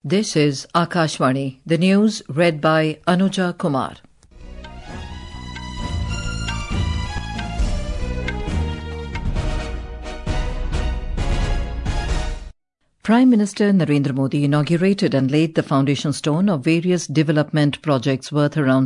This is Akashvani, the news read by Anuja Kumar. Prime Minister Narendra Modi inaugurated and laid the foundation stone of various development projects worth around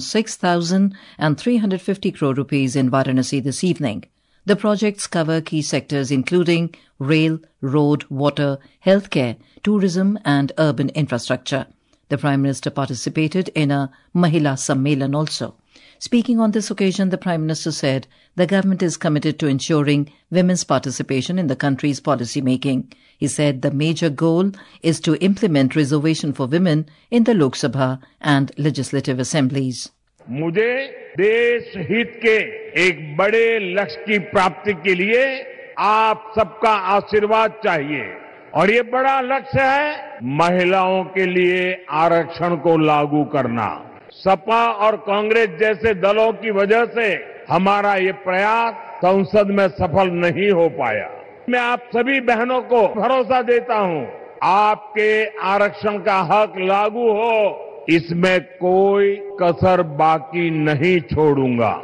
6,350 crore rupees in Varanasi this evening. The projects cover key sectors including rail, road, water, healthcare, tourism and urban infrastructure. The Prime Minister participated in a Mahila Sammelan also. Speaking on this occasion, the Prime Minister said the government is committed to ensuring women's participation in the country's policy making. He said the major goal is to implement reservation for women in the Lok Sabha and legislative assemblies. मुझे देश हित के एक बड़े लक्ष्य की प्राप्ति के लिए आप सबका आशीर्वाद चाहिए और ये बड़ा लक्ष्य है महिलाओं के लिए आरक्षण को लागू करना। सपा और कांग्रेस जैसे दलों की वजह से हमारा ये प्रयास संसद में सफल नहीं हो पाया। मैं आप सभी बहनों को भरोसा देता हूं, आपके आरक्षण का हक लागू हो, इसमें कोई कसर बाकी नहीं छोड़ूंगा।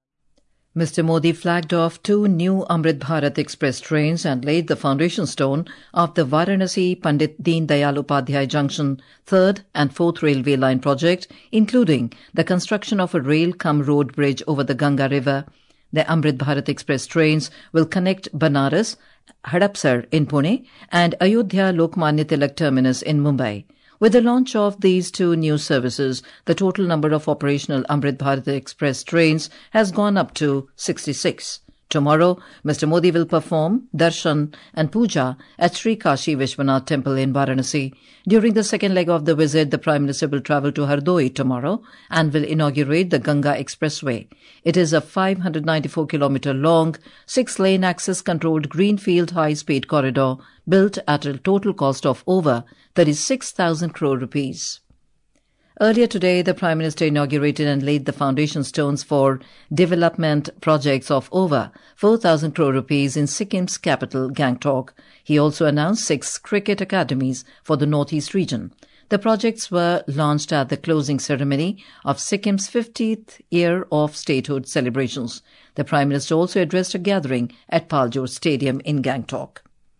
Mr. Modi flagged off 2 new Amrit Bharat Express trains and laid the foundation stone of the Varanasi Pandit Deen Dayal Upadhyay Junction 3rd and 4th railway line project, including the construction of a rail-cum-road bridge over the Ganga River. The Amrit Bharat Express trains will connect Banaras, Hadapsar in Pune and Ayodhya Lokmanya Tilak Terminus in Mumbai. With the launch of these 2 new services, the total number of operational Amrit Bharat Express trains has gone up to 66. Tomorrow, Mr. Modi will perform darshan and puja at Sri Kashi Vishwanath Temple in Varanasi. During the second leg of the visit, the Prime Minister will travel to Hardoi tomorrow and will inaugurate the Ganga Expressway. It is a 594-kilometer long, 6-lane access-controlled greenfield high-speed corridor built at a total cost of over 36,000 crore rupees. Earlier today, the Prime Minister inaugurated and laid the foundation stones for development projects of over 4,000 crore rupees in Sikkim's capital, Gangtok. He also announced 6 cricket academies for the northeast region. The projects were launched at the closing ceremony of Sikkim's 50th year of statehood celebrations. The Prime Minister also addressed a gathering at Paljor Stadium in Gangtok.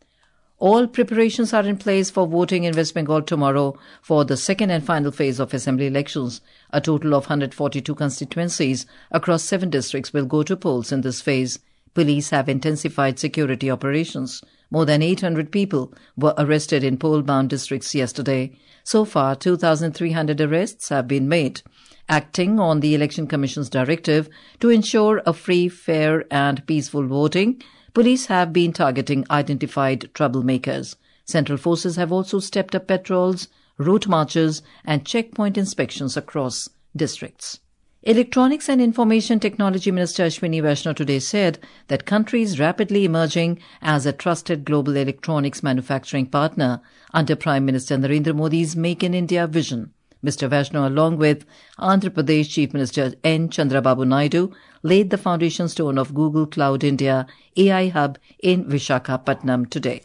All preparations are in place for voting in West Bengal tomorrow for the second and final phase of assembly elections. A total of 142 constituencies across 7 districts will go to polls in this phase. Police have intensified security operations. More than 800 people were arrested in poll-bound districts yesterday. So far, 2,300 arrests have been made. Acting on the Election Commission's directive to ensure a free, fair and peaceful voting, police have been targeting identified troublemakers. Central forces have also stepped up patrols, route marches and checkpoint inspections across districts. Electronics and Information Technology Minister Ashwini Vaishnaw today said that country is rapidly emerging as a trusted global electronics manufacturing partner under Prime Minister Narendra Modi's Make in India vision. Mr. Vaishnaw, along with Andhra Pradesh Chief Minister N. Chandrababu Naidu, laid the foundation stone of Google Cloud India AI Hub in Visakhapatnam today.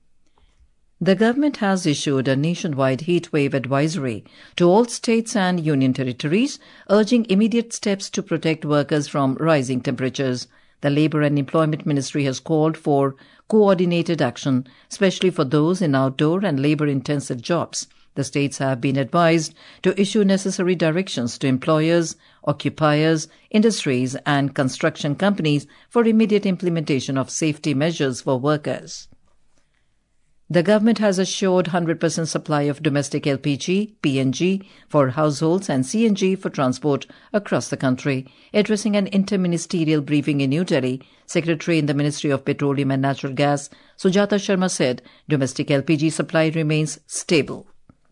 The government has issued a nationwide heatwave advisory to all states and union territories, urging immediate steps to protect workers from rising temperatures. The Labour and Employment Ministry has called for coordinated action, especially for those in outdoor and labour-intensive jobs. The states have been advised to issue necessary directions to employers, occupiers, industries and construction companies for immediate implementation of safety measures for workers. The government has assured 100% supply of domestic LPG, PNG for households and CNG for transport across the country. Addressing an interministerial briefing in New Delhi, Secretary in the Ministry of Petroleum and Natural Gas, Sujata Sharma said domestic LPG supply remains stable.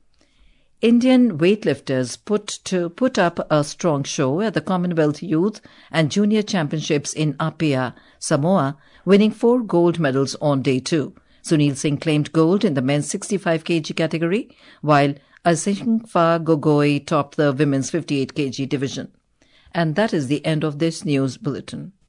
Indian weightlifters put up a strong show at the Commonwealth Youth and Junior Championships in Apia, Samoa, winning 4 gold medals on day 2. Sunil Singh claimed gold in the men's 65 kg category, while Asingfa Gogoi topped the women's 58 kg division. And that is the end of this news bulletin.